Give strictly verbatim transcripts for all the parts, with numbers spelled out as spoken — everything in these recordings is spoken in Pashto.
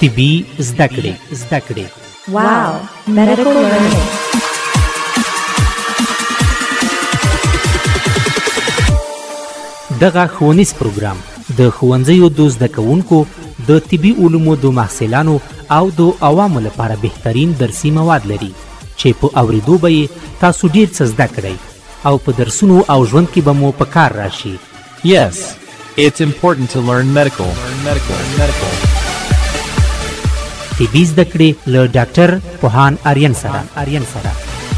طبي زده کړې زده کړې Wow, medical learning. دغه ښوونیز پروګرام د ښوونځیو د زده کوونکو د طبي علومو د محصلانو او د عوامو لپاره بهترین درسي مواد لري چې په اوریدو به یې تاسو ډیر څه زده کړئ او په درسونو او ژوند کې به مو په کار راشي. Yes, it's important to learn medical. Learn medical. Medical. طبي زده کړې له ډاکټر پوهان آریان سره آریان سره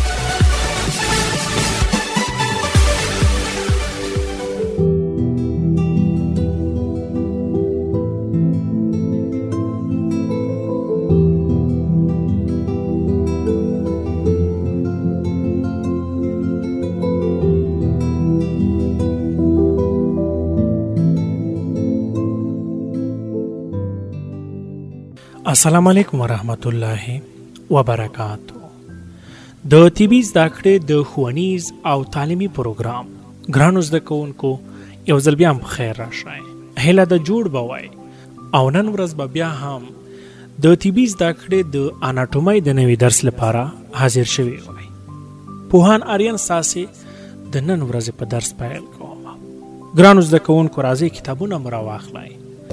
السلام علیکم ورحمت الله وبرکاتو. د طبي زده کړې د ښوونیز او تعلیمي پروګرام ګرانو زده کوونکو یو ځل بیا هم په خیر راشئ. هیله ده جوړ به وای او نن ورځ به بیا هم د طبي زده کړې د اناټومۍ د نوي درس لپاره حاضر شوي وای. پوهان آریان ستاسې د نن ورځې په درس پیل کوم. ګرانو زده کوونکو راځئ کتابونه مو راواخلئ.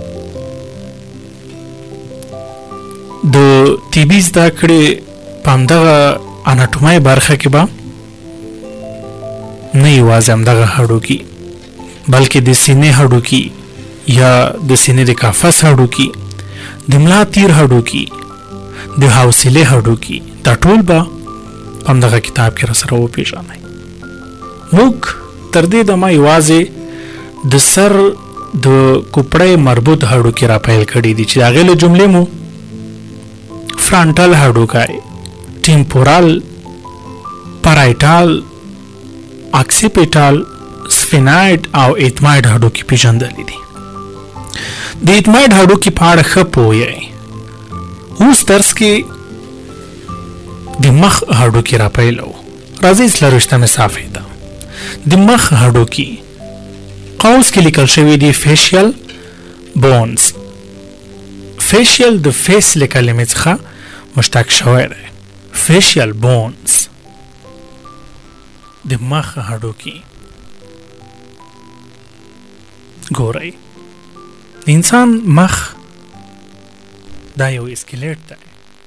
د طبي زده کړې په همدغه اناټومۍ برخه کې به نه یوازې همدغه هډوکي بلکې د سینې هډوکي یا د سینې د قفس هډوکي، د ملا تیر هډوکي، د حوصلې هډوکي، دا ټول به په همدغه کتاب کې راسره وپېژنئ. موږ تر دې دمه یوازې د سر د کوپړۍ مربوط هډوکي را پیل کړي دي چې د هغې له جملې مو فرانټل هډوکی، ټیمپورال، پارایټال، اکسیپیټال، سفیناید او ایتماید هډوکي پیژندلي دي. د ایتماید هډوکي په اړه ښه پوهیئ. اوس درس کې د مخ هډوکي را پیلوو. راځئ څلرویشتمې صفحې ته. د مخ هډوکي قوس کې لیکل شوي دي فیشیل بونز. فیشیل د فیس له کلمې څخه مشتق شوی دی. فیشیل بونز د مخ هډوکي. ګورئ د انسان مخ دا یو اسکلیټ دی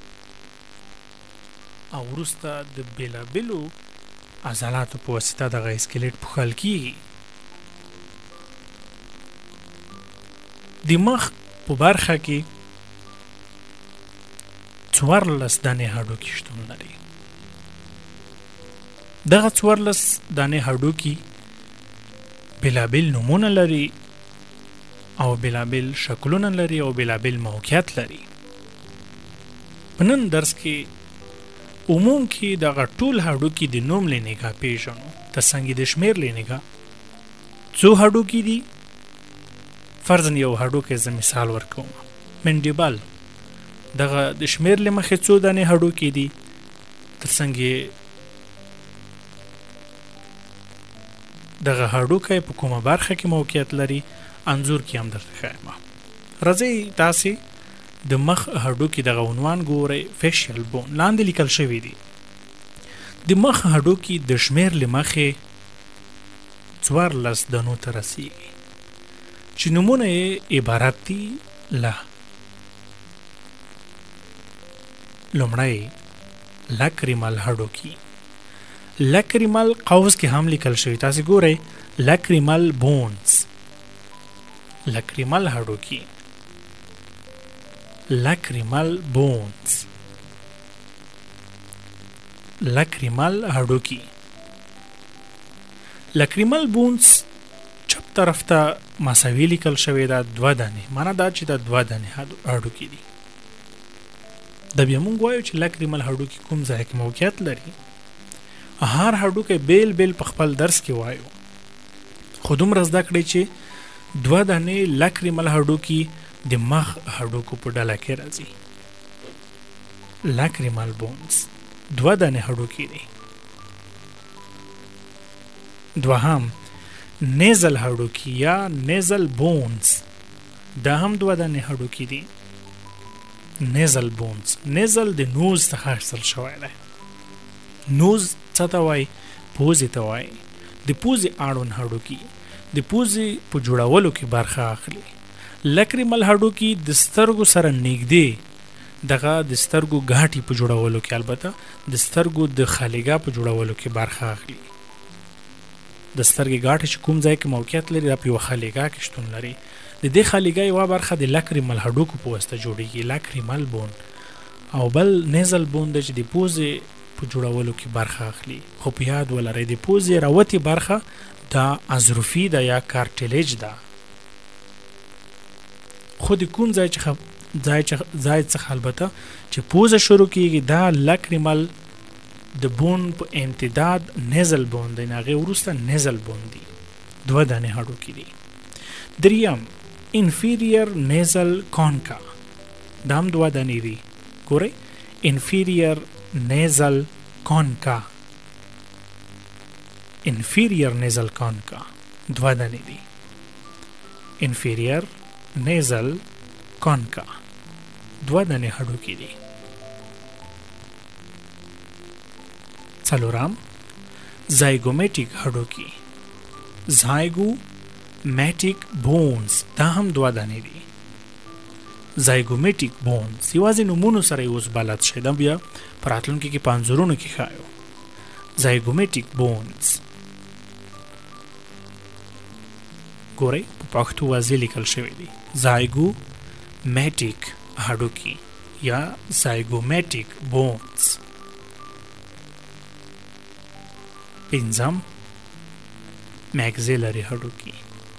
او وروسته د بېلابېلو عضلاتو په واسطه دغه اسکلیټ پوښل کیږي. د مخ په برخه کې څوارلس دانې هډوکي شتون لري. دغه څوارلس دانې هډوکي بېلابېل نومونه لري او بېلابېل شکلونه لري او بېلابېل موقعیت لري. په نن درس کې عموم کې دغه ټول هډوکي د نوم له نګاه پېژنو. ترڅنګ د شمېر له نګاه څو هډوکي دي. فرضاً یو هډوکی زه مثال ورکوم. منډیبل دغه د شمېر له مخې څو دانې هډوکي دي. ترڅنګ دغه هډوکی په کومه برخه کې موقعیت لري انځور کې هم درته ښایم. راځئ تاسې د مخ هډوکي دغه عنوان ګورئ. فیشیل بون لاندې لیکل شوي دي. د مخ هډوکي د شمېر له مخې څوارلس دانو ته رسیږي چې نومونه یې عبارت دي له لومړی لاکریمل هډوکي. لاکریمل قوس کې هم لیکل شوی. تاسې ګورئ لاکریمل بونز. لاکریمل هډوکي. لاکریمل بونز. لاکریمل هډوکي. لاکریمل بونز چپ طرف ته مساوي لیکل شوی دا دوه دانې. معنا دا چې دا دوه دانې هډوکي دي. دا بیا مونږ وایو چې لاکریمل هډوکي کوم ځای کې موقعیت لري. هر هډوکی بیل بیل په خپل درس کې وایو. خو دومره زده کړئ چې دوه دانې لاکریمل هډوکي د مخ هډوکو په ډله کې راځي. لاکریمل بونز دوه دانې هډوکي دي. دوهم نیزل هډوکي یا نیزل بونز دا هم دوه دانې هډوکي دي. نیزل بونز. نیزل د نوز څخه اخیستل شوی دی. نوز څه ته وایي؟ پوزې ته وایي. د پوزې اړوند هډوکي د پوزې په جوړولو کې برخه اخلي. لکریمل هډوکي د سترګو سره نږدې دغه د سترګو ګاټي په جوړولو کې، البته د سترګو د خالیګا په جوړولو کې برخه اخلي. د سترګې ګاټي چې کوم ځای کې موقعیت لري دا په یوه خالیګا کې شتون لري. د دې خالیګا یوه برخه د لکریمل هډوکو په واسطه جوړیږي، لکریمل بون، او بل نیزل بون دی چې د پوزې په جوړولو کې برخه اخلي. خو په یاد ولرئ د پوزې راوتې برخه دا اظرفي ده یا کارټلیج ده. خو د کوم ځای څخه ځای څخه البته چې پوزه شروع کیږي دا لکریمل د بون په امتداد نیزل بون دی، نه هغې وروسته نیزل بون دی. دوه دانې هډوکي دي. دریم انفیریر نیزل کونکا، دا هم دوه دانې دي. ګورئ انفیریر نیزل کونکا، انفیریر نیزل کونکا دوه دانې دي. انفیریر نیزل کونکا دوه دانې هډوکي دي. څلورم زایګومیټیک هډوکي، زایګومیټیک بونز، دا هم دوه دانې دي. زایګومیټیک بونز یوازې نومونو سره یې اوس بلد شئ، دا بیا په راتلونکي کې په انځورونو کې ښایو. زایګومیټیک بونز ګورئ په پښتو واضح لیکل شوی دی. زایګومیټیک هډوکي یا زایګومیټیک بونز. پنځم میکزیلري هډوکي،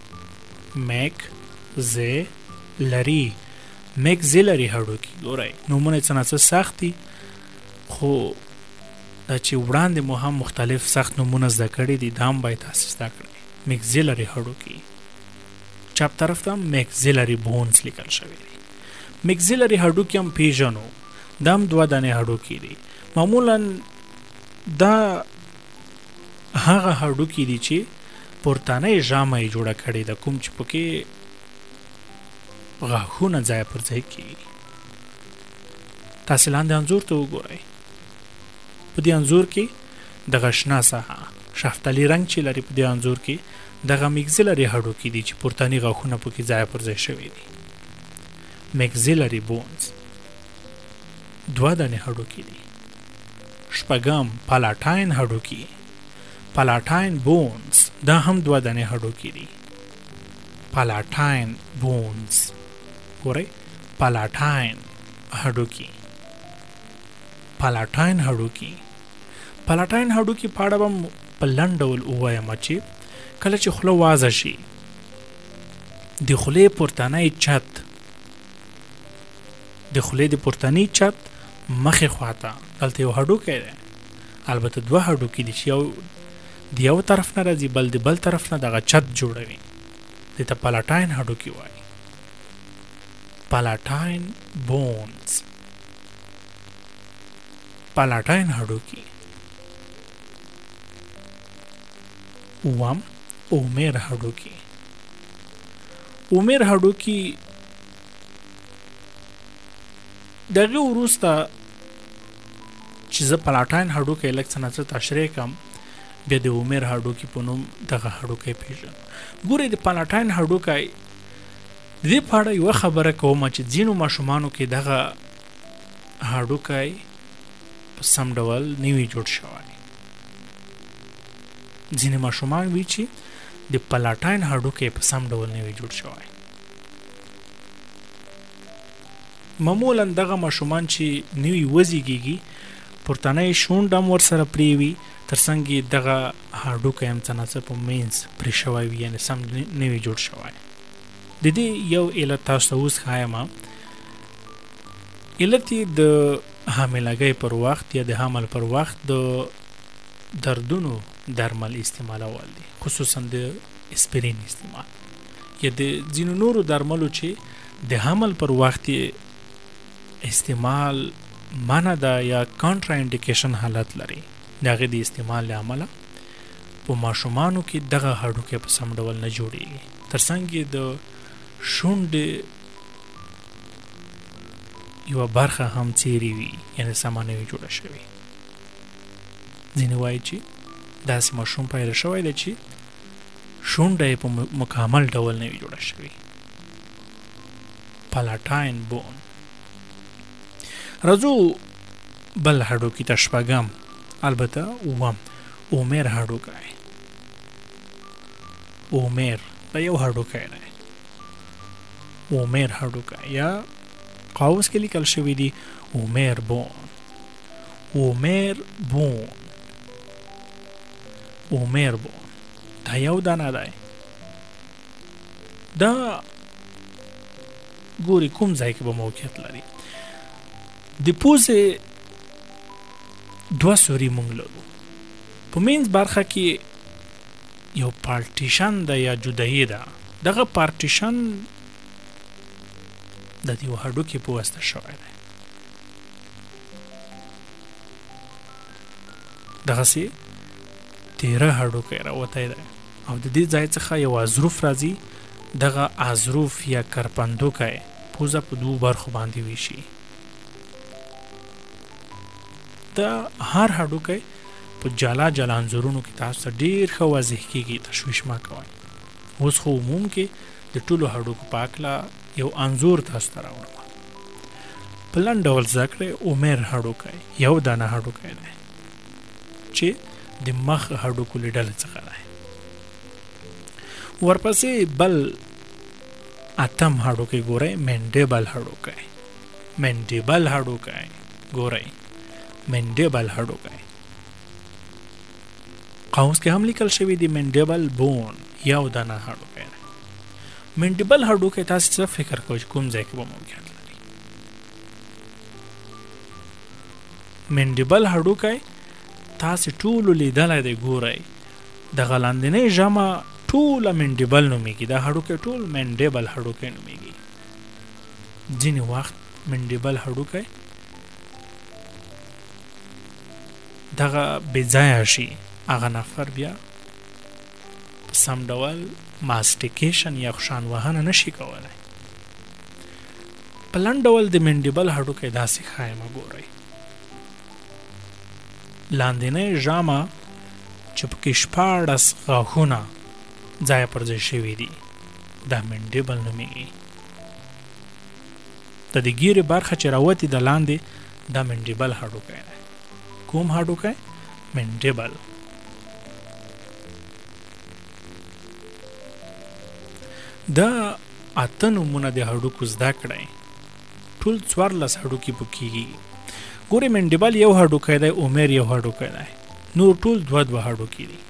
میکزیلري میکزیلري هډوکي. ګورئ نومونه څه نه څه سخت دي، خو دا چې وړاندې مو هم مختلف سخت نومونه زده کړي دي دا هم باید تاسې زده کړئ. میکزیلري هډوکي، چپ طرف ته میکزیلري بونز لیکل شوی دی. میکزیلري هډوکي هم پیژنو، دا هم دوه دانې هډوکي دي. معمولا دا هغه هډوکي دي چې پورتنۍ ژامه یې جوړه کړې ده، کوم چې پکې غاښونه ځای پر ځای کېږي. تاسې لاندې انځور ته وګورئ. په دې انځور کې دغه شنه ساحه شفتالي رنګ چې لري په دې انځور کې دغه میکزیلري هډوکي دي چې پورتني غاښونه پکې ځای پر ځای شوي دي. میکزیلري بونز دوه دانې هډوکي دي. شپږم پالاټاین هډوکي، پالاټاین بونز، دا هم دوه دانې هډوکي دي. پالاټاین بونز ګورئ پالاټاین هډوکي، پالاټاین هډوکي. پالاټاین هډوکي په اړه به په لنډ ډول ووایم چې کله چې خوله وازه شي د خولې پورتنی چت د خولې د پورتني چت مخې خواته دلته یو هډوکی دی، البته دوه هډوکي دي چې یو د یو طرف نه راځي بل د بل طرف نه دغه چت جوړوي. دې ته پالاټاین هډوکي وایي. پالاټاین بونز، پالاټاین هډوکي. اووم اومیر هډوکي. اومیر هډوکي دغه وروسته چې زه پالاټاین هډوکی لږ څه نه څه تشریح کړم بیا د اومیر هډوکي په نوم دغه هډوکی پیژنو. ګورئ د پالاټاین هډوکی د دې په اړه یوه خبره کوم چې ځینو ماشومانو کې دغه هډوکی په سم ډول نه وي جوړ شوی. ځینې ماشومان وي چې د پالاټاین هډوکی په سم ډول نه وي جوړ شوی. معمولا دغه ماشومان چې نوي وزیږېږي پورتنی شونډ هم ورسره پرې وي، تر څنګ یې دغه هډوکی هم څه نه څه په منځ پرې شوی وي، یعنې سم نه وي جوړ شوی. د دې یو علت تاسو ته اوس ښایم. علت یې د حاملګۍ پر وخت یا د حمل پر وخت د دردونو درمل استعمالول دي، خصوصا د اسپرین استعمال یا د ځینو نورو درملو چې د حمل پر وخت استعمال منع ده یا کانټرا انډیکیشن حالت لري. د هغې د استعمال له امله په ماشومانو کې دغه هډوکی په سم ډول نه جوړیږي، تر څنګ یې د شونډې یو برخه هم څیرې وي، یعنې سمه نه وي جوړه شوې. ځینې وایي چې داسې ماشوم پیدا شوی دی چې شونډه یې په مکمل ډول نه وي جوړه شوې. پلاټاین بون. راځو بل هډوکي ته شپږم، البته اووم، اومر هډوکی. اومر دا یو هډوکی دی. اومر هډوکی یا قوس کې لیکل شوی دی اومر بون. اومر بون. اومر بون دا یو دانه دی. دا ګوري کوم ځای کې به موقعیت لري. د پوزې دوه سوري مونږ لرو. په مینځ برخه کې یو پارټیشن ده یا جدایي ده. دغه پارټیشن د دې هډوکي په واسطه شوی دی. دغسې تیره هډوکی راوتی دی او د دې ځای څخه یو اظروف راځي. دغه اظروف یا کرپندوکی پوزه په دوو برخو باندې ویشي. دا هر هډوکی په جلا جلا انځورونو کې تاسو ته ډېر ښه واضح کېږي. تشویش مه کوئ. اوس خو عموم کې د ټولو هډوکو په هکله یو انځور تاسو ته راوړم. په لنډ ډول زده کړئ اومر هډوکی یو دانه هډوکی دی چې د مخ هډوکو له ډلې څخه دی. ورپسې بل اتم هډوکی ګورئ منډیبل هډوکی. منډیبل هډوکی ګورئ منډیبل هډوکی. قوس کې هم لیکل شوی دی منډیبل بون یو دانه هډوکی دی. منډیبل هډوکی تاسو څه فکر کوئ چې کوم ځای کې به موقعیت لري؟ منډیبل هډوکی تاسو ټولو لیدلی دی. ګورئ دغه لاندنۍ ژامه ټوله منډیبل نومیږي. دا هډوکی ټول منډیبل هډوکی نومیږي. ځینې وخت منډیبل هډوکی دغه بې ځایه شي، هغه نفر بیا په سم ډول ماسټیکیشن یا خوشان وهنه نشي کولی. په لنډ ډول د منډیبل هډوکی داسې ښایم. ګورئ لاندنۍ ژامه چې پکې شپاړس غاښونه ځای پر ځای شوي دي دا منډیبل نومیږي. د دې ګیرې برخه چې راوتې د لاندې دا منډیبل هډوکی دی. کوم هډوکی؟ منډیبل. دا اته نومونه د هډوکو زده کړئ. ټول څوارلس هډوکي پکېږي. ګورئ منډیبل یو هډوکی دی، اومر یو هډوکی دی، نور ټول دوه دوه هډوکي دي.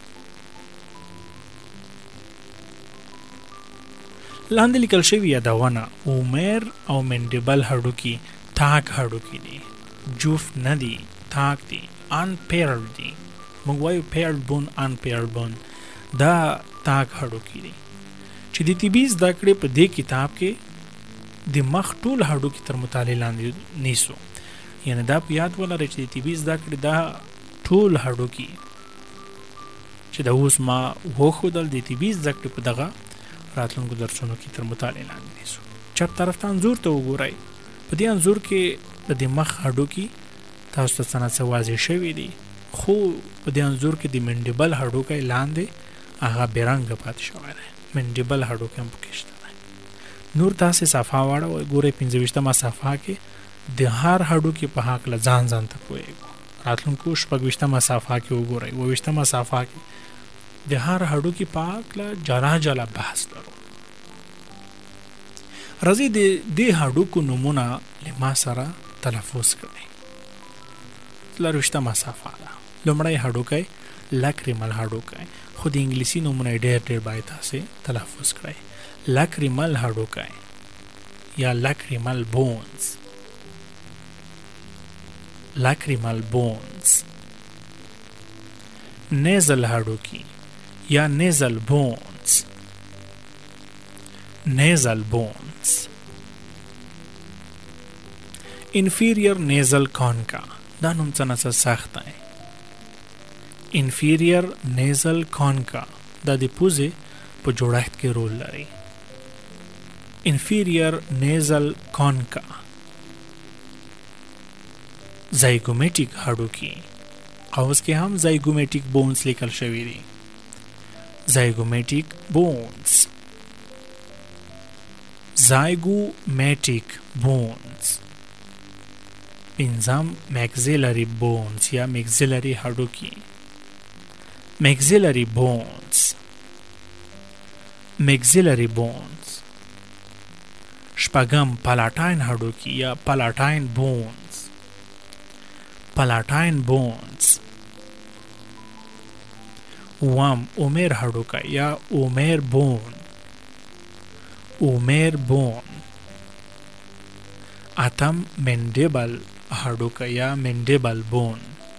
لاندې لیکل شوي یادونه اومر او منډیبل هډوکي تاک هډوکي دي. جفت نه دي، تاک دي، ان پیرډ دي. موږ وایو پیرډ بون، ان پیرډ بون. دا تاک هډوکي دي چې د طبي زده کړې په دې کتاب کې د مخ ټول هډوکي تر مطالعې لاندې نیسو. یعنې دا په یاد ولرئ چې د طبي زده کړې دا ټول هډوکي چې د اوس ما وښودل د طبي زده کړې په دغه راتلونکو درسونو کې تر مطالعې لاندې نیسو. چپ طرف ته انځور ته وګورئ. په دې انځور کې د دې مخ هډوکي تاسو ته څه نه څه واضح شوي دي، خو په دې انځور کې د منډیبل هډوکی لاندې هغه بېرنګه پاتې شوی دی. منډیبل هډوکی هم پکې شته دی. نور تاسې صفحه واړوئ. ګورئ پنځه ویشتمه صفحه کې د هر هډوکي په هکله ځان ځان ته پوهېږو. راتلونکو شپږ ویشتمه صفحه کې وګورئ. اووه ویشتمه صفحه کې د هر هډوکي په هکله جلا جلا بحث لرو. راځئ د دې هډوکو نومونه له ما سره تلفظ کړئ. څلور ویشتمه صفحه ده. لومړی هډوکی لاکریمل هډوکی، خو د انګلیسي نومونه ډېر ډېر باید تاسې تلفظ کړئ. لاکریمل هډوکی یا لاکریمل بونز. لاکریمل بونز. نیزل هډوکی یا نیزل بونز. نیزل بونز. انفیریر نیزل کانکا. دا نوم څه نه څه سخت دی. انفیریر نیزل کانکا دا د پوزې په جوړښت کې رول لري. انفیریر نیزل کانکا. زایګومیټیک هډوکي، قوس کې هم زایګومیټیک بونز لیکل شوی دی. زایګومیټیک بونز، زایګومیټیک بونز. پنځم مګزیلري بونز یا مګزیلري هډوکي، مګزیلري بونز، مګزیلري بونز. شپږم پلاټاین هډوکي یا پلاټاین بونز، پلاټاین بونز. اووم اومیر هډوکی یا اومیر بون، اومیر بون. اتم منډیبل هډوکی یا منډیبل بون،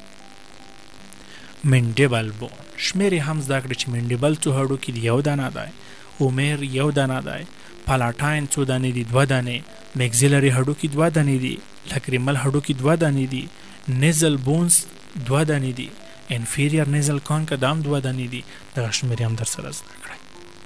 منډیبل بون. شمېرې هم زده کړئ چې منډیبل څو هډوکي دي؟ یو دانه دی. اومیر یو دانه دی. پلاټاین څو دانې دي؟ دوه دانې. مګزیلري هډوکي دوه دانې دي. لکریمل هډوکي دوه دانې دي. نیزل بونز دوه دانې دي. انفیریر نیزل کانکا دام دوه دانې دي. دغه شمېرې هم در سره زده کړئ.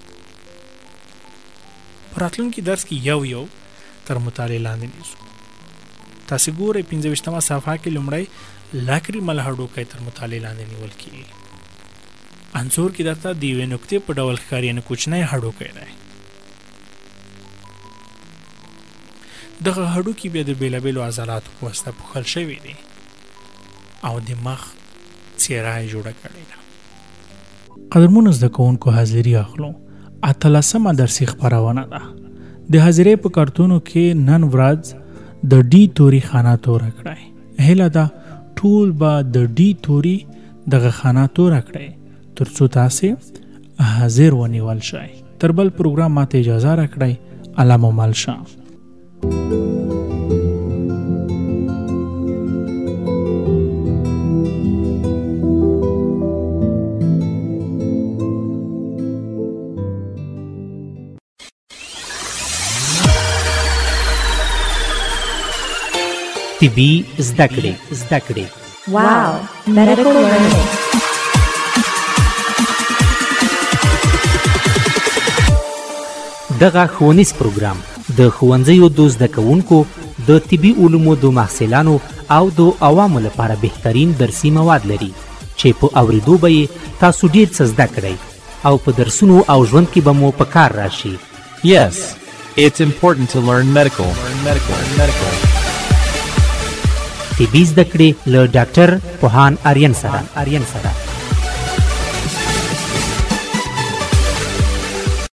په راتلونکي درس کې یو یو تر مطالعې لاندې نیسو. تاسې ګورئ پنځه ویشتمه صفحه کې لومړی لاکریمل هډوکی تر مطالعې لاندې نیول کېږي. انځور کې درته د یوې نقطې په ډول ښکاري، یعنې کوچنی هډوکی دی. دغه هډوکي بیا د بېلابېلو عضلاتو په واسطه پوښل شوي دي او د مخ څېره یې جوړه کړې ده. قدرمنو زده کوونکو، حاضري اخلو. اتلسمه درسي خپرونه ده. د حاضرۍ په کارتونو کې نن ورځ د ډي توري خانه توره کړئ. هیله ده ټول به د ډي توري دغه خانه توره کړئ تر څو تاسې حاضر ونیول شئ. تر بل پروګرام ماته اجازه راکړئ. الله مو مل شه. طبي زده کړې زده کړې Wow, medical learning. دغه ښوونیز پروګرام د ښوونځیو د زده کوونکو د طبي علومو د محصلانو او د عوامو لپاره بهترین درسي مواد لري چې په اورېدو به یې تاسو ډېر څه زده کړئ او په درسونو او ژوند کې به مو په کار راشي. Yes, it's important to learn medical. Learn medical. Learn medical. طبي زده کړې له ډاکټر پوهان آرین سره آرین سره